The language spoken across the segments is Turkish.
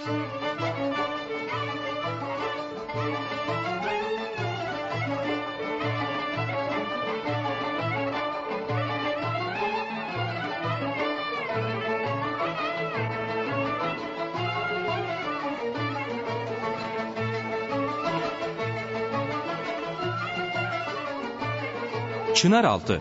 Çınaraltı.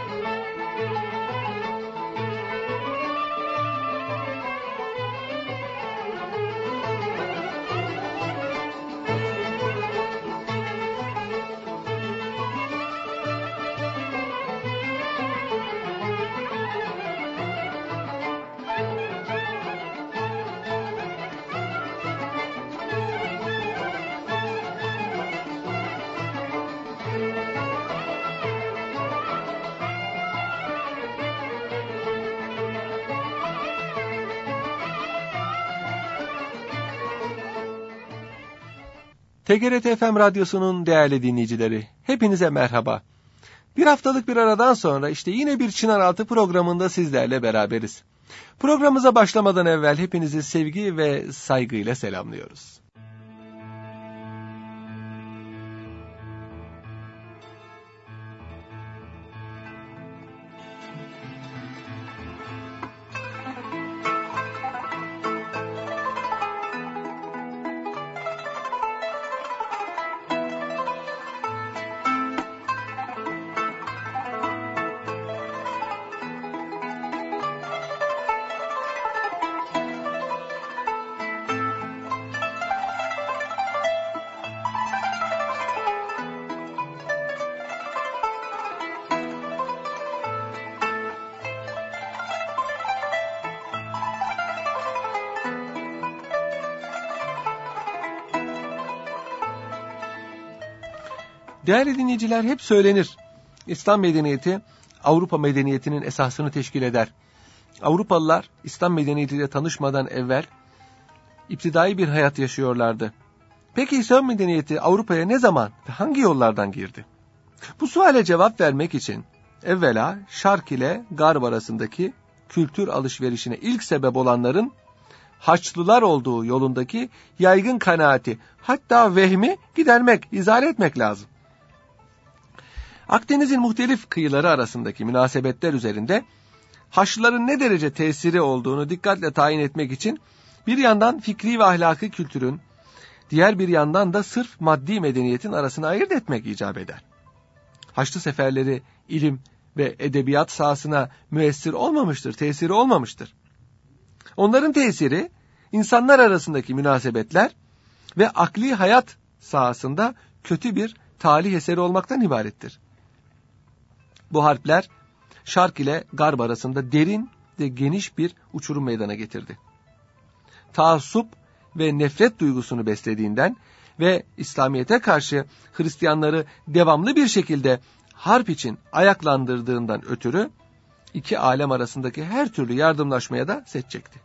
TGRT FM Radyosu'nun değerli dinleyicileri, hepinize merhaba. Bir haftalık bir aradan sonra işte yine bir Çınaraltı programında sizlerle beraberiz. Programımıza başlamadan evvel hepinizi sevgi ve saygıyla selamlıyoruz. Değerli dinleyiciler, hep söylenir. İslam medeniyeti Avrupa medeniyetinin esasını teşkil eder. Avrupalılar İslam medeniyetiyle tanışmadan evvel iptidai bir hayat yaşıyorlardı. Peki İslam medeniyeti Avrupa'ya ne zaman ve hangi yollardan girdi? Bu suale cevap vermek için evvela Şark ile Garb arasındaki kültür alışverişine ilk sebep olanların Haçlılar olduğu yolundaki yaygın kanaati, hatta vehmi gidermek, izale etmek lazım. Akdeniz'in muhtelif kıyıları arasındaki münasebetler üzerinde Haçlıların ne derece tesiri olduğunu dikkatle tayin etmek için bir yandan fikri ve ahlaki kültürün, diğer bir yandan da sırf maddi medeniyetin arasını ayırt etmek icap eder. Haçlı seferleri ilim ve edebiyat sahasına müessir olmamıştır, tesiri olmamıştır. Onların tesiri insanlar arasındaki münasebetler ve akli hayat sahasında kötü bir talih eseri olmaktan ibarettir. Bu harpler Şark ile Garb arasında derin ve geniş bir uçurum meydana getirdi. Taassup ve nefret duygusunu beslediğinden ve İslamiyet'e karşı Hristiyanları devamlı bir şekilde harp için ayaklandırdığından ötürü iki alem arasındaki her türlü yardımlaşmaya da set çekti.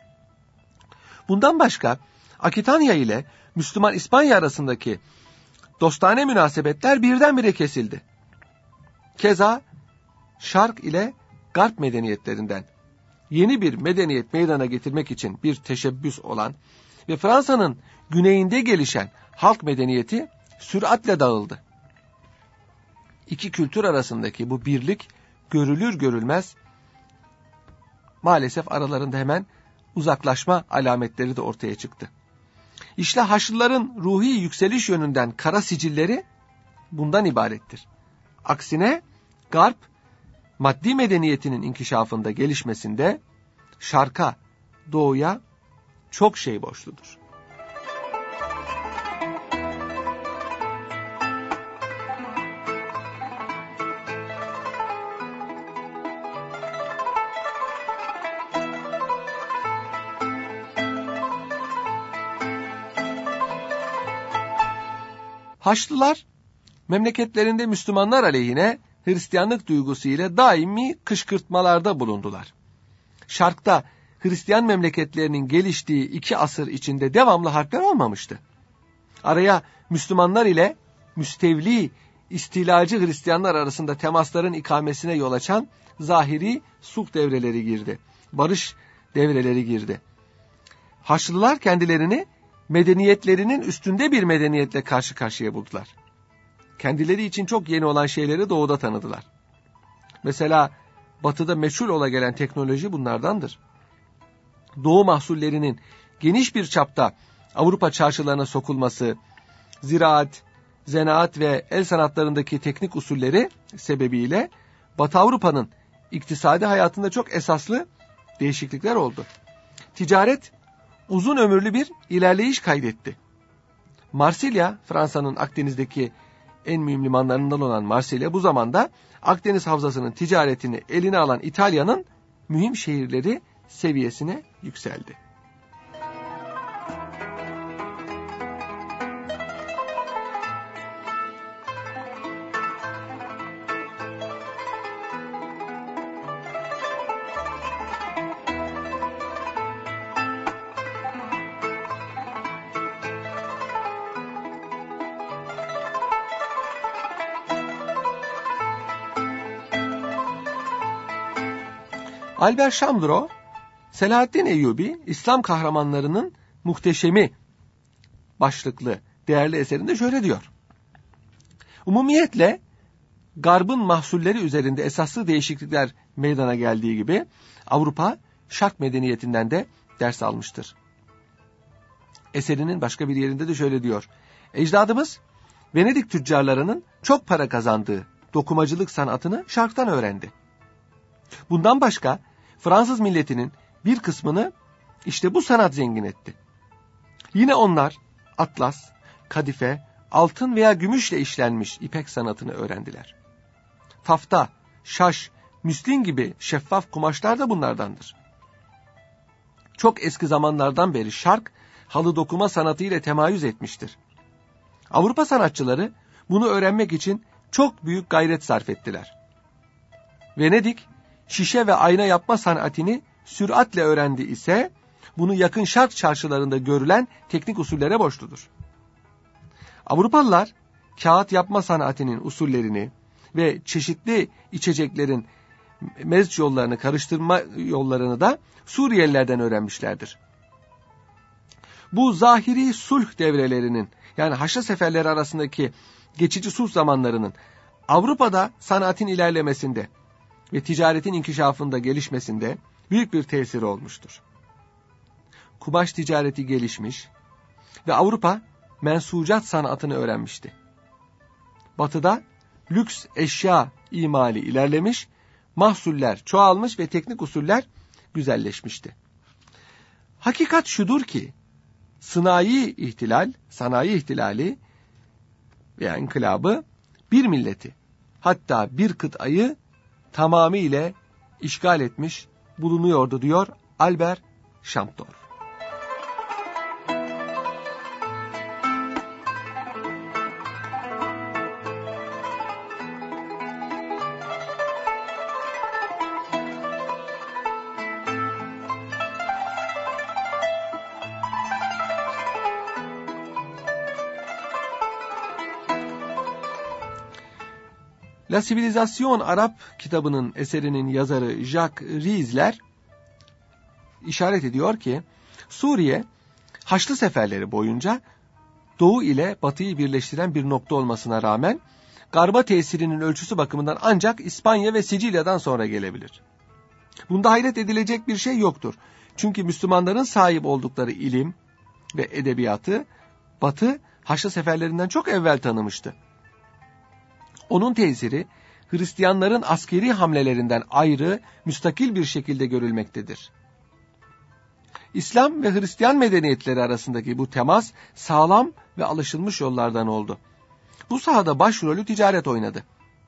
Bundan başka Akitanya ile Müslüman İspanya arasındaki dostane münasebetler birdenbire kesildi. Keza Şark ile Garp medeniyetlerinden yeni bir medeniyet meydana getirmek için bir teşebbüs olan ve Fransa'nın güneyinde gelişen halk medeniyeti süratle dağıldı. İki kültür arasındaki bu birlik görülür görülmez maalesef aralarında hemen uzaklaşma alametleri de ortaya çıktı. İşte Haçlıların ruhi yükseliş yönünden kara sicilleri bundan ibarettir. Aksine Garp, maddi medeniyetinin inkişafında, gelişmesinde Şark'a, Doğu'ya çok şey borçludur. Haçlılar, memleketlerinde Müslümanlar aleyhine Hristiyanlık duygusu ile daimi kışkırtmalarda bulundular. Şark'ta Hristiyan memleketlerinin geliştiği 2 asır içinde devamlı harpler olmamıştı. Araya Müslümanlar ile müstevli, istilacı Hristiyanlar arasında temasların ikamesine yol açan zahiri sulh devreleri girdi. Barış devreleri girdi. Haçlılar kendilerini medeniyetlerinin üstünde bir medeniyetle karşı karşıya buldular. Kendileri için çok yeni olan şeyleri doğuda tanıdılar. Mesela batıda meçhul ola gelen teknoloji bunlardandır. Doğu mahsullerinin geniş bir çapta Avrupa çarşılarına sokulması, ziraat, zanaat ve el sanatlarındaki teknik usulleri sebebiyle Batı Avrupa'nın iktisadi hayatında çok esaslı değişiklikler oldu. Ticaret uzun ömürlü bir ilerleyiş kaydetti. Marsilya, Fransa'nın Akdeniz'deki en mühim limanlarından olan Marsilya bu zamanda Akdeniz havzasının ticaretini eline alan İtalya'nın mühim şehirleri seviyesine yükseldi. Albert Şamdro, Selahaddin Eyyubi, İslam kahramanlarının muhteşemi başlıklı değerli eserinde şöyle diyor. Umumiyetle Garb'ın mahsulleri üzerinde esaslı değişiklikler meydana geldiği gibi Avrupa Şark medeniyetinden de ders almıştır. Eserinin başka bir yerinde de şöyle diyor. Ecdadımız Venedik tüccarlarının çok para kazandığı dokumacılık sanatını Şark'tan öğrendi. Bundan başka Fransız milletinin bir kısmını işte bu sanat zengin etti. Yine onlar atlas, kadife, altın veya gümüşle işlenmiş ipek sanatını öğrendiler. Tafta, şaş, müslin gibi şeffaf kumaşlar da bunlardandır. Çok eski zamanlardan beri Şark, halı dokuma sanatı ile temayüz etmiştir. Avrupa sanatçıları bunu öğrenmek için çok büyük gayret sarf ettiler. Venedik, şişe ve ayna yapma sanatını süratle öğrendi ise bunu yakın Şark çarşılarında görülen teknik usullere borçludur. Avrupalılar kağıt yapma sanatının usullerini ve çeşitli içeceklerin mezc yollarını karıştırma yollarını da Suriyelilerden öğrenmişlerdir. Bu zahiri sulh devrelerinin yani Haçlı seferleri arasındaki geçici sulh zamanlarının Avrupa'da sanatın ilerlemesinde ve ticaretin inkişafında gelişmesinde büyük bir tesiri olmuştur. Kumaş ticareti gelişmiş ve Avrupa mensucat sanatını öğrenmişti. Batı'da lüks eşya imali ilerlemiş, mahsuller çoğalmış ve teknik usuller güzelleşmişti. Hakikat şudur ki, sanayi ihtilali veya inkılabı bir milleti, hatta bir kıtayı tamamıyla işgal etmiş bulunuyordu diyor Albert Şamdor. La Civilisation Arap kitabının eserinin yazarı Jacques Riesler işaret ediyor ki Suriye Haçlı seferleri boyunca Doğu ile Batı'yı birleştiren bir nokta olmasına rağmen Garba tesirinin ölçüsü bakımından ancak İspanya ve Sicilya'dan sonra gelebilir. Bunda hayret edilecek bir şey yoktur. Çünkü Müslümanların sahip oldukları ilim ve edebiyatı Batı Haçlı seferlerinden çok evvel tanımıştı. Onun tesiri Hristiyanların askeri hamlelerinden ayrı, müstakil bir şekilde görülmektedir. İslam ve Hristiyan medeniyetleri arasındaki bu temas sağlam ve alışılmış yollardan oldu. Bu sahada başrolü ticaret oynadı.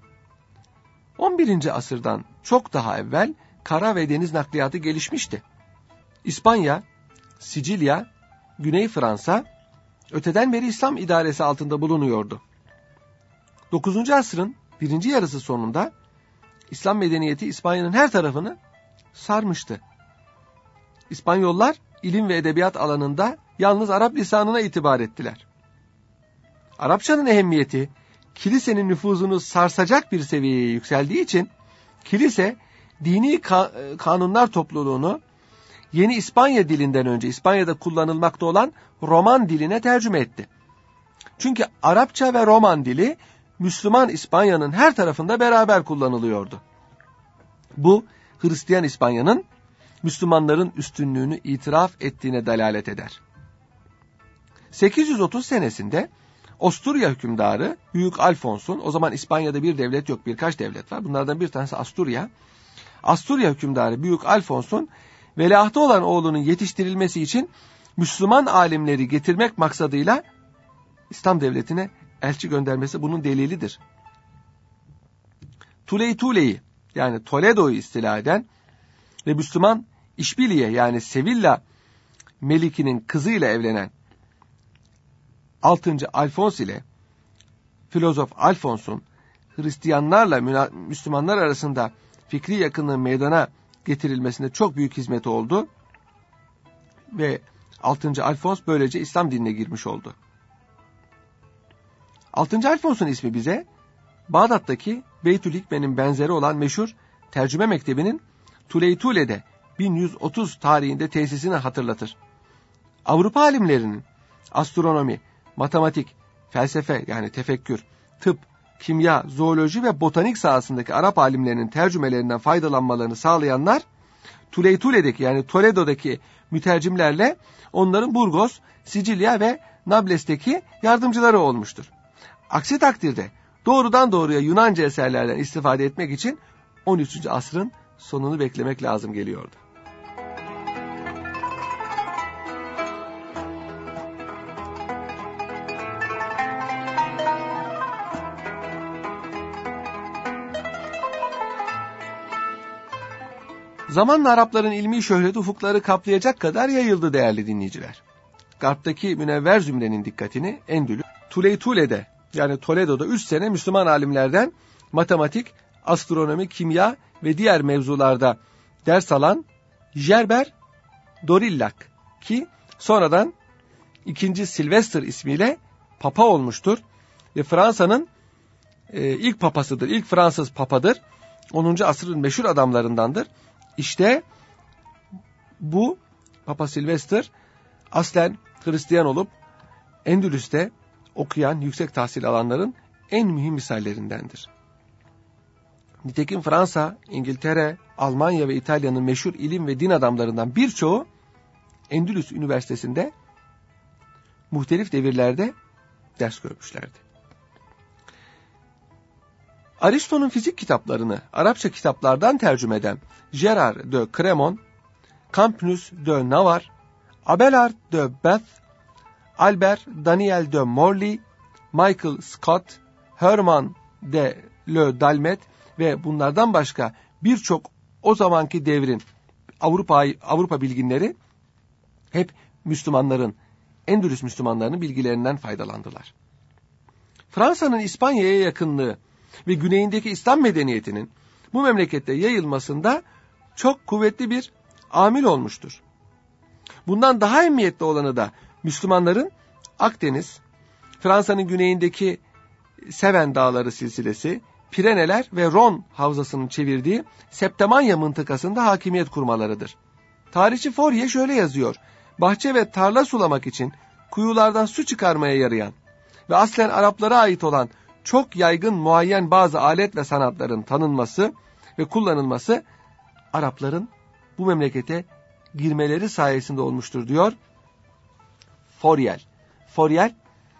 11. asırdan çok daha evvel kara ve deniz nakliyatı gelişmişti. İspanya, Sicilya, Güney Fransa öteden beri İslam idaresi altında bulunuyordu. 9. asrın birinci yarısı sonunda İslam medeniyeti İspanya'nın her tarafını sarmıştı. İspanyollar ilim ve edebiyat alanında yalnız Arap lisanına itibar ettiler. Arapçanın ehemmiyeti kilisenin nüfuzunu sarsacak bir seviyeye yükseldiği için kilise dini kanunlar topluluğunu Yeni İspanya dilinden önce İspanya'da kullanılmakta olan Roman diline tercüme etti. Çünkü Arapça ve Roman dili Müslüman İspanya'nın her tarafında beraber kullanılıyordu. Bu Hristiyan İspanya'nın Müslümanların üstünlüğünü itiraf ettiğine delalet eder. 830 senesinde Asturya hükümdarı Büyük Alfons'un, o zaman İspanya'da bir devlet yok, birkaç devlet var. Bunlardan bir tanesi Asturya. Asturya hükümdarı Büyük Alfons'un veliahtı olan oğlunun yetiştirilmesi için Müslüman alimleri getirmek maksadıyla İslam devletine elçi göndermesi bunun delilidir. Tuleytule'yi yani Toledo'yu istila eden ve Müslüman İşbiliye yani Sevilla Meliki'nin kızıyla evlenen 6. Alfons ile filozof Alfons'un Hristiyanlarla Müslümanlar arasında fikri yakınlığın meydana getirilmesinde çok büyük hizmeti oldu ve 6. Alfons böylece İslam dinine girmiş oldu. 6. Alfons'un ismi bize Bağdat'taki Beytül Hikme'nin benzeri olan meşhur tercüme mektebinin Tuleytule'de 1130 tarihinde tesisini hatırlatır. Avrupa alimlerinin astronomi, matematik, felsefe yani tefekkür, tıp, kimya, zooloji ve botanik sahasındaki Arap alimlerinin tercümelerinden faydalanmalarını sağlayanlar Tuleytule'deki yani Toledo'daki mütercimlerle onların Burgos, Sicilya ve Nables'teki yardımcıları olmuştur. Aksi takdirde doğrudan doğruya Yunanca eserlerden istifade etmek için 13. asrın sonunu beklemek lazım geliyordu. Zamanla Arapların ilmi şöhreti ufukları kaplayacak kadar yayıldı değerli dinleyiciler. Garp'taki münevver zümrenin dikkatini Endülüs, Tuleytule'de yani Toledo'da 3 sene Müslüman alimlerden matematik, astronomi, kimya ve diğer mevzularda ders alan Gerber Dorillak ki sonradan 2. Sylvester ismiyle papa olmuştur ve Fransa'nın ilk papasıdır, ilk Fransız papadır. 10. asrın meşhur adamlarındandır. İşte bu Papa Sylvester aslen Hristiyan olup Endülüs'te okuyan, yüksek tahsil alanların en mühim misallerindendir. Nitekim Fransa, İngiltere, Almanya ve İtalya'nın meşhur ilim ve din adamlarından birçoğu Endülüs Üniversitesi'nde muhtelif devirlerde ders görmüşlerdi. Aristo'nun fizik kitaplarını Arapça kitaplardan tercüme eden Gérard de Cremon, Campus de Navarre, Abelard de Bath, Albert Daniel de Morley, Michael Scott, Herman de Le Dalmet ve bunlardan başka birçok o zamanki devrin Avrupa bilginleri hep Müslümanların, Endülüs Müslümanlarının bilgilerinden faydalandılar. Fransa'nın İspanya'ya yakınlığı ve güneyindeki İslam medeniyetinin bu memlekette yayılmasında çok kuvvetli bir amil olmuştur. Bundan daha emniyetli olanı da Müslümanların Akdeniz, Fransa'nın güneyindeki Seven Dağları silsilesi, Pireneler ve Ron havzasının çevirdiği Septimanya mıntıkasında hakimiyet kurmalarıdır. Tarihçi Fourier şöyle yazıyor: bahçe ve tarla sulamak için kuyulardan su çıkarmaya yarayan ve aslen Araplara ait olan çok yaygın muayyen bazı alet ve sanatların tanınması ve kullanılması Arapların bu memlekete girmeleri sayesinde olmuştur diyor Fourier. Fourier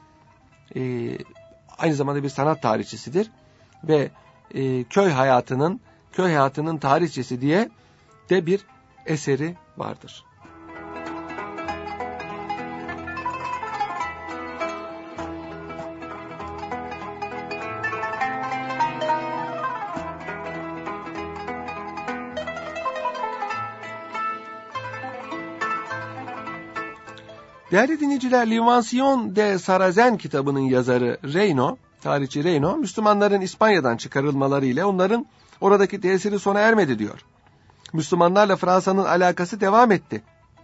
aynı zamanda bir sanat tarihçisidir ve köy hayatının tarihçesi diye de bir eseri vardır. Değerli dinleyiciler, L'Invention de Sarazen kitabının yazarı Reyno, tarihçi Reyno, Müslümanların İspanya'dan çıkarılmaları ile onların oradaki tesiri sona ermedi diyor. Müslümanlarla Fransa'nın alakası devam etti.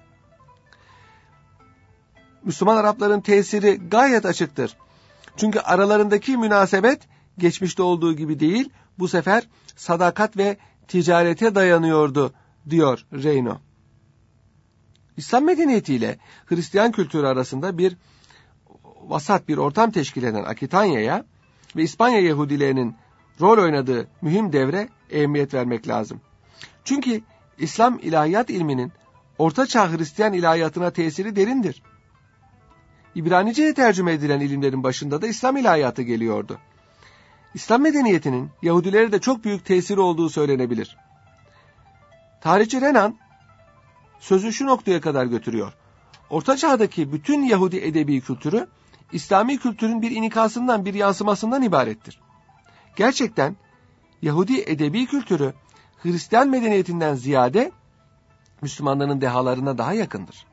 Müslüman Arapların tesiri gayet açıktır. Çünkü aralarındaki münasebet geçmişte olduğu gibi değil, bu sefer sadakat ve ticarete dayanıyordu diyor Reyno. İslam medeniyetiyle Hristiyan kültürü arasında bir vasat bir ortam teşkil eden Akitanya'ya ve İspanya Yahudilerinin rol oynadığı mühim devre ehemmiyet vermek lazım. Çünkü İslam ilahiyat ilminin Ortaçağ Hristiyan ilahiyatına tesiri derindir. İbranice'ye tercüme edilen ilimlerin başında da İslam ilahiyatı geliyordu. İslam medeniyetinin Yahudilere de çok büyük tesiri olduğu söylenebilir. Tarihçi Renan sözü şu noktaya kadar götürüyor. Orta Çağ'daki bütün Yahudi edebi kültürü, İslami kültürün bir inikasından, bir yansımasından ibarettir. Gerçekten Yahudi edebi kültürü, Hristiyan medeniyetinden ziyade Müslümanların dehalarına daha yakındır.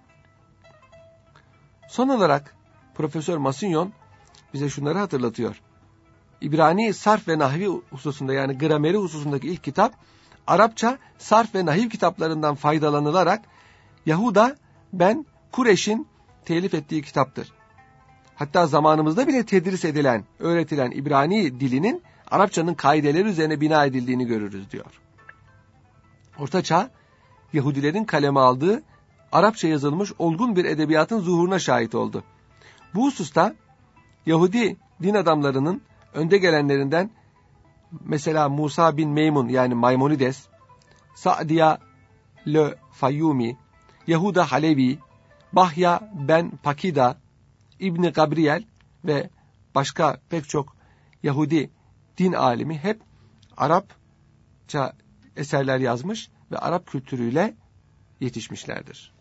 Son olarak Profesör Massignon bize şunları hatırlatıyor. İbrani sarf ve nahvi hususunda, yani grameri hususundaki ilk kitap, Arapça sarf ve nahiv kitaplarından faydalanılarak Yahuda ben Kureş'in telif ettiği kitaptır. Hatta zamanımızda bile tedris edilen, öğretilen İbrani dilinin Arapçanın kaideleri üzerine bina edildiğini görürüz diyor. Orta Çağ, Yahudilerin kaleme aldığı Arapça yazılmış olgun bir edebiyatın zuhuruna şahit oldu. Bu hususta Yahudi din adamlarının önde gelenlerinden mesela Musa bin Meymun, yani Maimonides, Sa'diya le Fayyumi, Yahuda Halevi, Bahya ben Pakida, İbni Gabriel ve başka pek çok Yahudi din alimi hep Arapça eserler yazmış ve Arap kültürüyle yetişmişlerdir.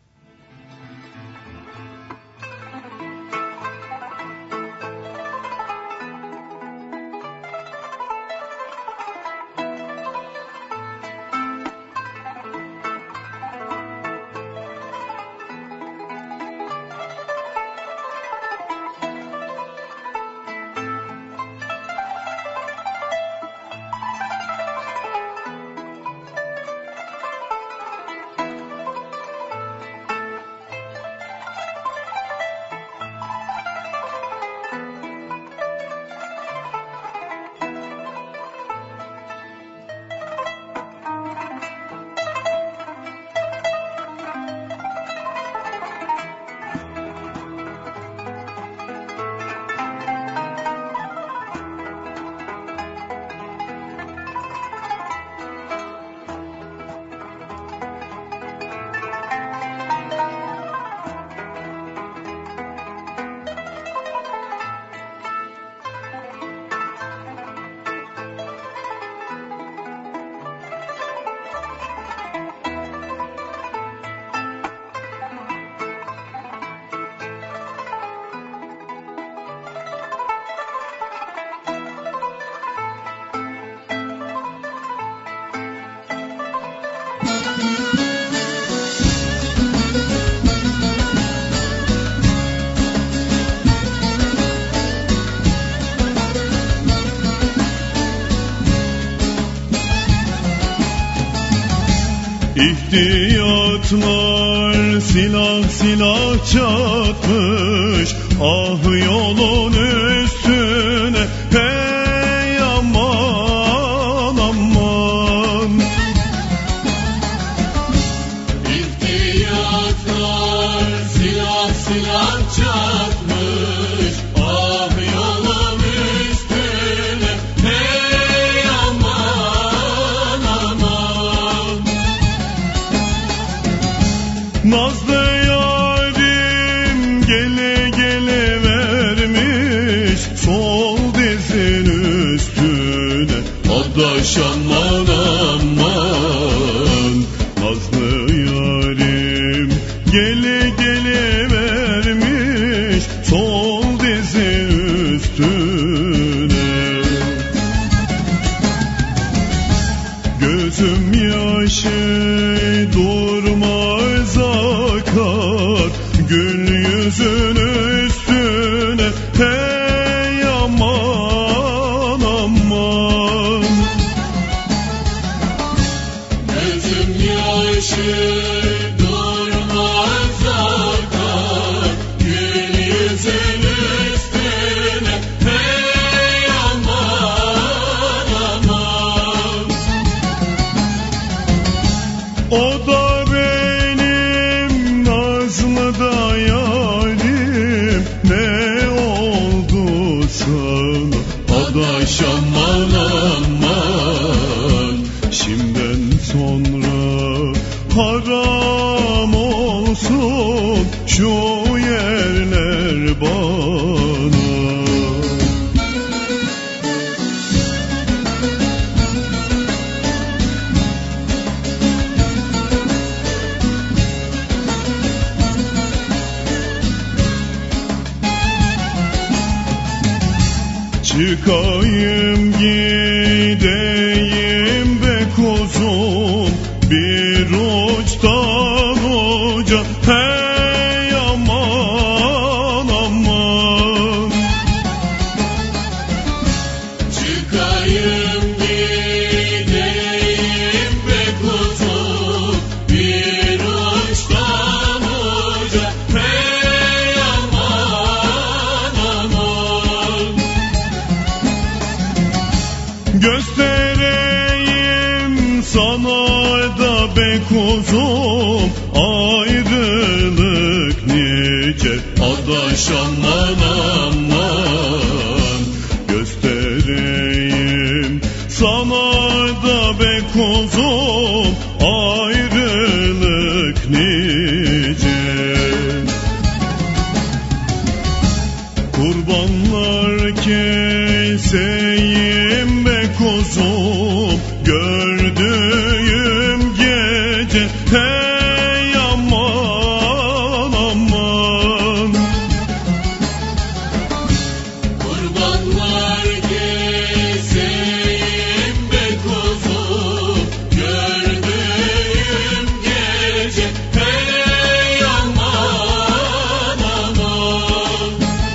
İhtiyatlar silah silah çatmış, ah yolun üstüne hey aman aman. İhtiyatlar silah silah çatmış, ah yolun üstüne hey aman aman. Nazlı yarim gele gele vermiş sol dizin üstüne, Adaş aman aman. nazlı yarim gele gele vermiş sol dizin üstüne. Gözüm yaşı durmaz akar, gül yüzün üstüne hey aman aman. Gözüm yaşı durmaz akar, gül yüzün üstüne hey aman aman. O da benim bana. Çıkayım gideyim be kuzum bir uçtan uca, hey aman aman. Çıkayım gideyim be kuzum bir uçtan uca, hey aman aman. Göstereyim sana da be kuzum ayrılık nice, adaş aman aman. Göstereyim sana da be kuzum ayrılık nice. Kurbanlar keseyim be kuzum gördüğüm gece, hey aman aman. Kurbanlar keseyim be kuzum gördüğüm gece, hey aman aman.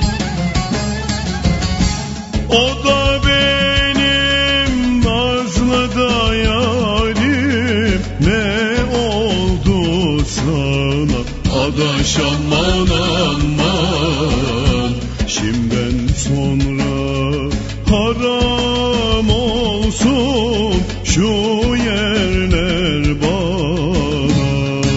O da benim nazlı da yarim, ne oldu sana adaş aman aman. Şimdiden sonra haram olsun şu yerler bana.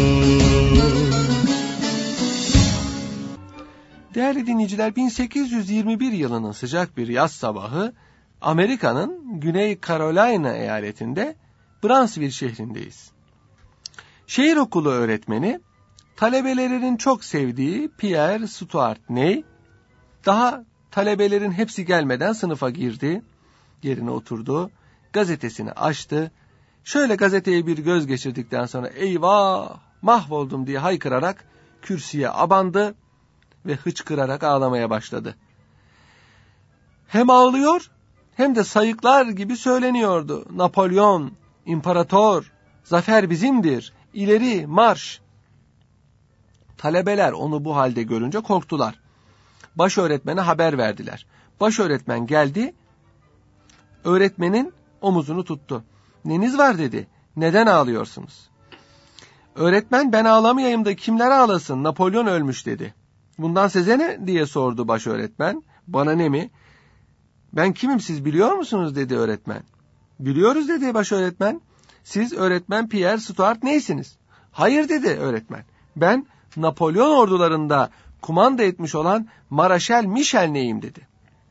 Değerli dinleyiciler, 1821 yılının sıcak bir yaz sabahı Amerika'nın Güney Carolina eyaletinde Brownsville şehrindeyiz. Şehir okulu öğretmeni, talebelerinin çok sevdiği Pierre Stuart Ney, daha talebelerin hepsi gelmeden sınıfa girdi, yerine oturdu, gazetesini açtı, şöyle gazeteye bir göz geçirdikten sonra eyvah mahvoldum diye haykırarak kürsüye abandı ve hıçkırarak ağlamaya başladı. Hem ağlıyor hem de sayıklar gibi söyleniyordu. Napolyon, imparator, zafer bizimdir, ileri marş. Talebeler onu bu halde görünce korktular. Baş öğretmene haber verdiler. Baş öğretmen geldi, öğretmenin omuzunu tuttu. Neniz var dedi, neden ağlıyorsunuz? Öğretmen ben ağlamayayım da kimler ağlasın, Napolyon ölmüş dedi. Bundan size ne diye sordu baş öğretmen. Bana ne mi? Ben kimim siz biliyor musunuz dedi öğretmen. Biliyoruz dedi baş öğretmen. Siz öğretmen Pierre Stuart Ney'siniz? Hayır dedi öğretmen. Ben Napolyon ordularında kumanda etmiş olan Maraşal Michel Ney'im dedi.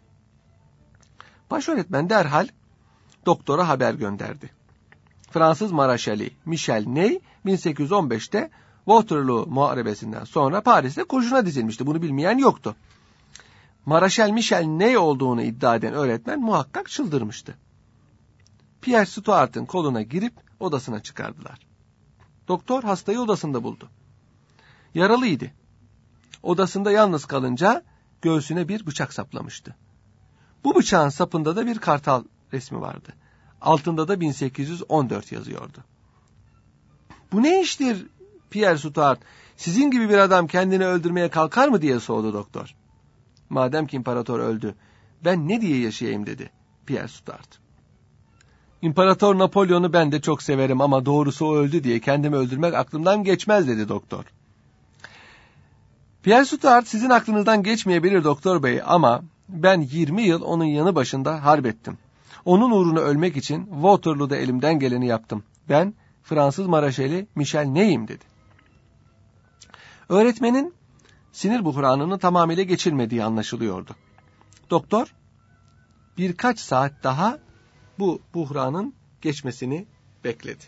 Baş öğretmen derhal doktora haber gönderdi. Fransız Maraşali Michel Ney 1815'te Waterloo Muharebesi'nden sonra Paris'te kurşuna dizilmişti. Bunu bilmeyen yoktu. Maraşal Michel Ney olduğunu iddia eden öğretmen muhakkak çıldırmıştı. Pierre Stuart'ın koluna girip odasına çıkardılar. Doktor hastayı odasında buldu. Yaralıydı. Odasında yalnız kalınca göğsüne bir bıçak saplamıştı. Bu bıçağın sapında da bir kartal resmi vardı. Altında da 1814 yazıyordu. Bu ne iştir Pierre Stuart? Sizin gibi bir adam kendini öldürmeye kalkar mı diye sordu doktor. Madem ki imparator öldü, ben ne diye yaşayayım dedi Pierre Stuart. İmparator Napolyon'u ben de çok severim ama doğrusu o öldü diye kendimi öldürmek aklımdan geçmez dedi doktor. Pierre Stuart sizin aklınızdan geçmeyebilir doktor bey ama ben 20 yıl onun yanı başında harp ettim. Onun uğruna ölmek için Waterloo'da elimden geleni yaptım. Ben Fransız Maraşali Michel Ney'im dedi. Öğretmenin sinir buhranını tamamıyla geçirmediği anlaşılıyordu. Doktor birkaç saat daha bu buhranın geçmesini bekledi.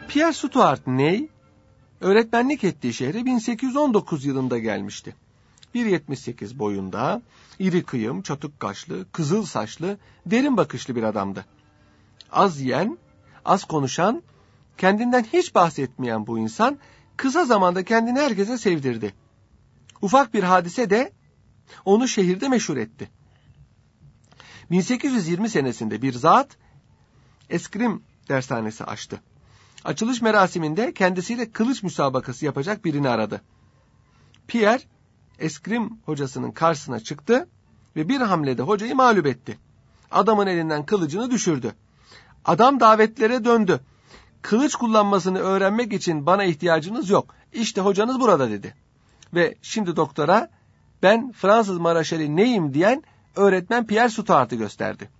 Pierre Stuart Ney, öğretmenlik ettiği şehre 1819 yılında gelmişti. 1.78 boyunda, iri kıyım, çatık kaşlı, kızıl saçlı, derin bakışlı bir adamdı. Az yiyen, az konuşan, kendinden hiç bahsetmeyen bu insan, kısa zamanda kendini herkese sevdirdi. Ufak bir hadise de onu şehirde meşhur etti. 1820 senesinde bir zat, eskrim dershanesi açtı. Açılış merasiminde kendisiyle kılıç müsabakası yapacak birini aradı. Pierre, eskrim hocasının karşısına çıktı ve bir hamlede hocayı mağlup etti. Adamın elinden kılıcını düşürdü. Adam davetlere döndü. Kılıç kullanmasını öğrenmek için bana ihtiyacınız yok. İşte hocanız burada dedi. Ve şimdi doktora ben Fransız Maraşali neyim diyen öğretmen Pierre Stuart'ı gösterdi.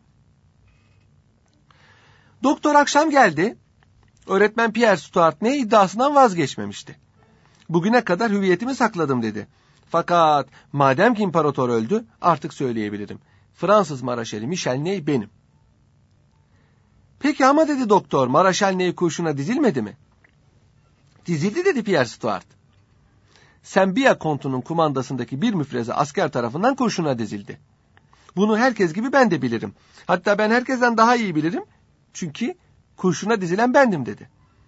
Doktor akşam geldi. Öğretmen Pierre Stuart ne iddiasından vazgeçmemişti. Bugüne kadar hüviyetimi sakladım dedi. Fakat madem ki imparator öldü artık söyleyebilirim. Fransız Maraşali Michel Ney benim. Peki ama dedi doktor, Maraşal Ney kurşuna dizilmedi mi? Dizildi dedi Pierre Stuart. Saint-Bia kontunun kumandasındaki bir müfreze asker tarafından kurşuna dizildi. Bunu herkes gibi ben de bilirim. Hatta ben herkesten daha iyi bilirim. Çünkü kurşuna dizilen bendim dedi.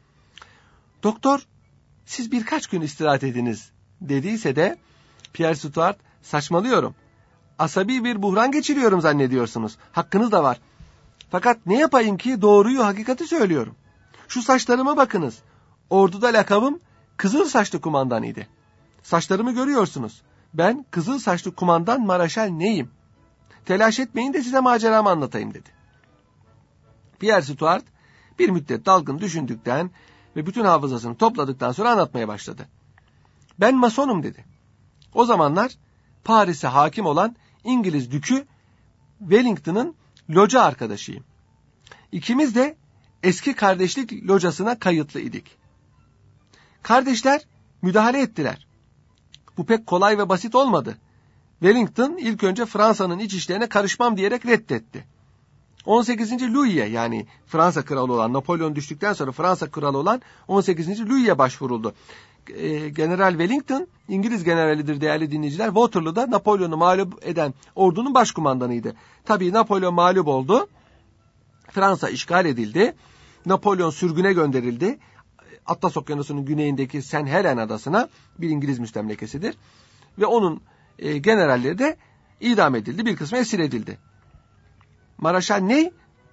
Doktor, siz birkaç gün istirahat ediniz dediyse de Pierre Stuart, saçmalıyorum. Asabi bir buhran geçiriyorum zannediyorsunuz. Hakkınız da var. Fakat ne yapayım ki doğruyu, hakikati söylüyorum. Şu saçlarıma bakınız. Orduda lakabım Kızıl Saçlı Kumandan idi. Saçlarımı görüyorsunuz. Ben Kızıl Saçlı Kumandan Maraşal Ney'im. Telaş etmeyin de size maceramı anlatayım dedi. Pierre Stuart bir müddet dalgın düşündükten ve bütün hafızasını topladıktan sonra anlatmaya başladı. Ben masonum dedi. O zamanlar Paris'e hakim olan İngiliz dükü Wellington'ın loca arkadaşıyım. İkimiz de eski kardeşlik locasına kayıtlı idik. Kardeşler müdahale ettiler. Bu pek kolay ve basit olmadı. Wellington ilk önce Fransa'nın iç işlerine karışmam diyerek reddetti. 18. Louis'e yani Fransa kralı olan, Napolyon düştükten sonra Fransa kralı olan 18. Louis'e başvuruldu. General Wellington İngiliz generalidir değerli dinleyiciler. Waterloo'da Napolyon'u mağlup eden ordunun başkumandanıydı. Tabii Napolyon mağlup oldu. Fransa işgal edildi. Napolyon sürgüne gönderildi. Atlas Okyanusu'nun güneyindeki Saint Helen adasına, bir İngiliz müstemlekesidir. Ve onun generalleri de idam edildi. Bir kısmı esir edildi. Maraşal Ney,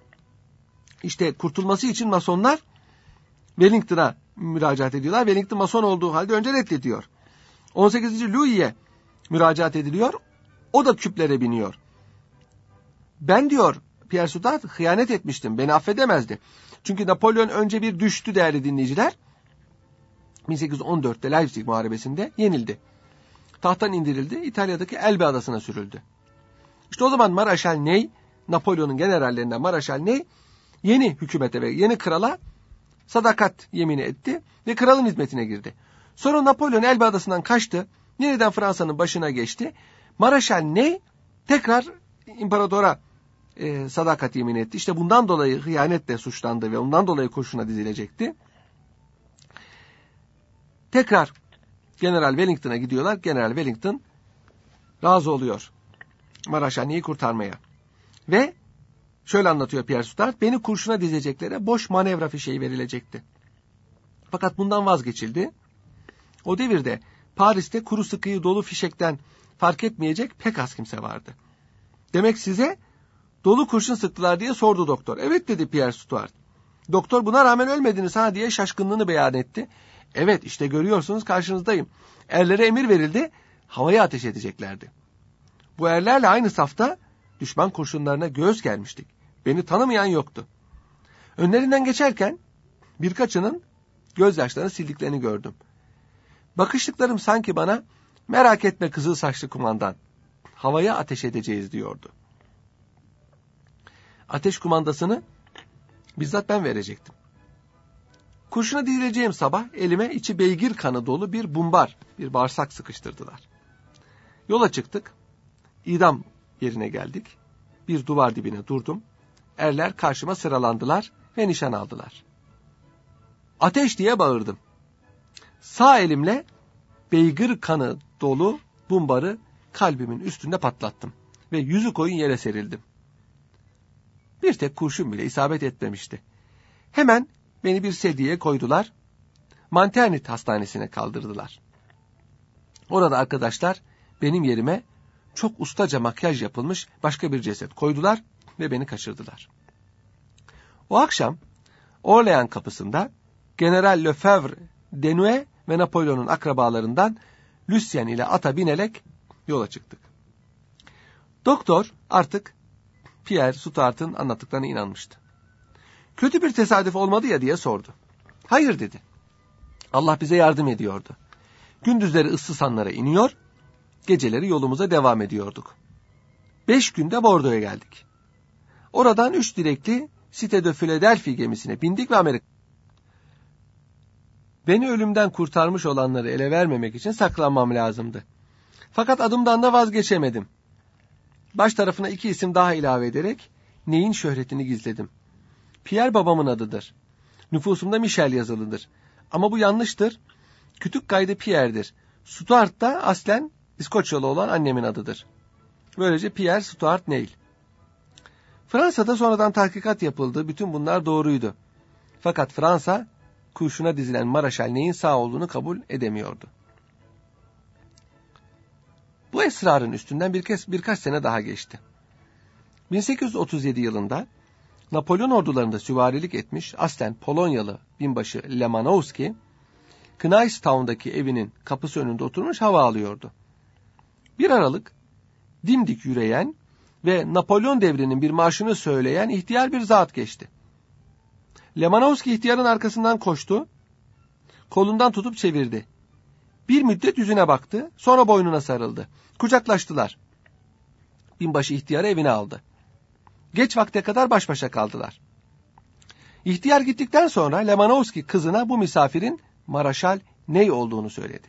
işte kurtulması için masonlar Wellington'a müracaat ediyorlar. Wellington mason olduğu halde önce reddediyor. 18. Louis'e müracaat ediliyor. O da küplere biniyor. Ben diyor Pierre Stuart hıyanet etmiştim. Beni affedemezdi. Çünkü Napolyon önce bir düştü değerli dinleyiciler. 1814'te Leipzig Muharebesi'nde yenildi. Tahttan indirildi. İtalya'daki Elbe Adası'na sürüldü. İşte o zaman Maraşal Ney, Napolyon'un generallerinden Maraşal Ney, yeni hükümete ve yeni krala sadakat yemini etti ve kralın hizmetine girdi. Sonra Napolyon Elbe Adası'ndan kaçtı. Yeniden Fransa'nın başına geçti. Maraşal Ney tekrar imparatora sadakat yemin etti. İşte bundan dolayı hıyanetle suçlandı ve ondan dolayı kurşuna dizilecekti. Tekrar General Wellington'a gidiyorlar. General Wellington razı oluyor Maraşal Ney'i kurtarmaya. Ve şöyle anlatıyor Pierre Stuart, beni kurşuna dizeceklere boş manevra fişeği verilecekti. Fakat bundan vazgeçildi. O devirde Paris'te kuru sıkıyı dolu fişekten fark etmeyecek pek az kimse vardı. Demek size dolu kurşun sıktılar diye sordu doktor. Evet dedi Pierre Stuart. Doktor buna rağmen ölmediniz ha diye şaşkınlığını beyan etti. Evet işte görüyorsunuz karşınızdayım. Erlere emir verildi, havaya ateş edeceklerdi. Bu erlerle aynı safta düşman kurşunlarına göğüs germiştik. Beni tanımayan yoktu. Önlerinden geçerken birkaçının gözyaşlarını sildiklerini gördüm. Bakıştıklarım sanki bana merak etme kızıl saçlı kumandan, havaya ateş edeceğiz diyordu. Ateş kumandasını bizzat ben verecektim. Kurşuna dizileceğim sabah elime içi beygir kanı dolu bir bumbar, bir bağırsak sıkıştırdılar. Yola çıktık. İdam yerine geldik. Bir duvar dibine durdum. Erler karşıma sıralandılar ve nişan aldılar. Ateş diye bağırdım. Sağ elimle beygir kanı dolu bumbarı kalbimin üstünde patlattım ve yüzü koyun yere serildim. Bir tek kurşun bile isabet etmemişti. Hemen beni bir sedyeye koydular. Manternit hastanesine kaldırdılar. Orada arkadaşlar benim yerime çok ustaca makyaj yapılmış başka bir ceset koydular ve beni kaçırdılar. O akşam Orleans kapısında General Lefebvre, Denouë ve Napolyon'un akrabalarından Lucien ile ata binerek yola çıktık. Doktor artık Pierre Stuart'ın anlattıklarına inanmıştı. Kötü bir tesadüf olmadı ya diye sordu. Hayır dedi. Allah bize yardım ediyordu. Gündüzleri Issızhanlara iniyor, geceleri yolumuza devam ediyorduk. 5 günde Bordeaux'a geldik. Oradan 3 direkli Cité de Philadelphia gemisine bindik ve Amerika. Beni ölümden kurtarmış olanları ele vermemek için saklanmam lazımdı. Fakat adımdan da vazgeçemedim. Baş tarafına 2 isim daha ilave ederek Ney'in şöhretini gizledim. Pierre babamın adıdır. Nüfusumda Michel yazılıdır. Ama bu yanlıştır. Kütük kaydı Pierre'dir. Stuart da aslen İskoçyalı olan annemin adıdır. Böylece Pierre Stuart Ney. Fransa'da sonradan tahkikat yapıldı. Bütün bunlar doğruydu. Fakat Fransa kurşuna dizilen Maraşal Ney'in sağ olduğunu kabul edemiyordu. Bu esrarın üstünden birkaç sene daha geçti. 1837 yılında Napolyon ordularında süvarilik etmiş aslen Polonyalı binbaşı Lemanowski, Knightstown'daki evinin kapısı önünde oturmuş hava alıyordu. Bir aralık dimdik yürüyen ve Napolyon devrinin bir marşını söyleyen ihtiyar bir zat geçti. Lemanowski ihtiyarın arkasından koştu, kolundan tutup çevirdi. Bir müddet yüzüne baktı, sonra boynuna sarıldı. Kucaklaştılar. Binbaşı ihtiyarı evine aldı. Geç vakte kadar baş başa kaldılar. İhtiyar gittikten sonra Lemanowski kızına bu misafirin Maraşal Ney olduğunu söyledi.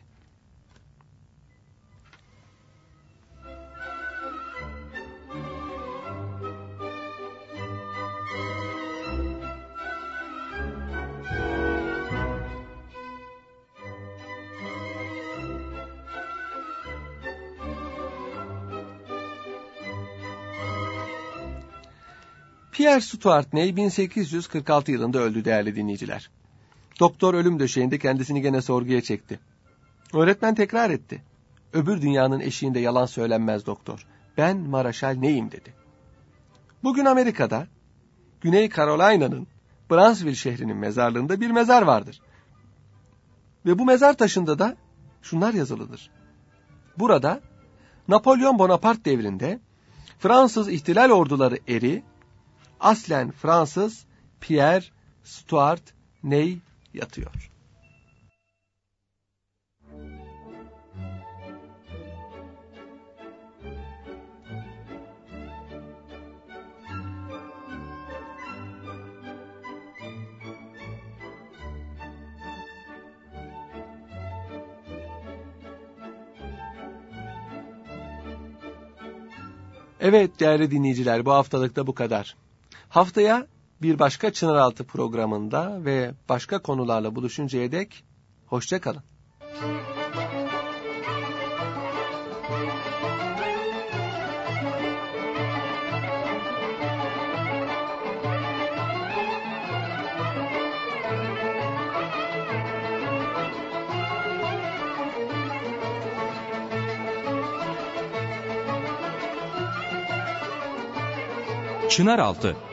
Pierre Stuart Ney 1846 yılında öldü değerli dinleyiciler. Doktor ölüm döşeğinde kendisini gene sorguya çekti. Öğretmen tekrar etti. Öbür dünyanın eşiğinde yalan söylenmez doktor. Ben Maraşal Ney'im dedi. Bugün Amerika'da Güney Carolina'nın Brownsville şehrinin mezarlığında bir mezar vardır. Ve bu mezar taşında da şunlar yazılıdır. Burada Napolyon Bonaparte devrinde Fransız ihtilal orduları eri, aslen Fransız Pierre Stuart Ney yatıyor. Evet değerli dinleyiciler, bu haftalıkta bu kadar. Haftaya bir başka Çınaraltı programında ve başka konularla buluşuncaya dek hoşça kalın. Çınaraltı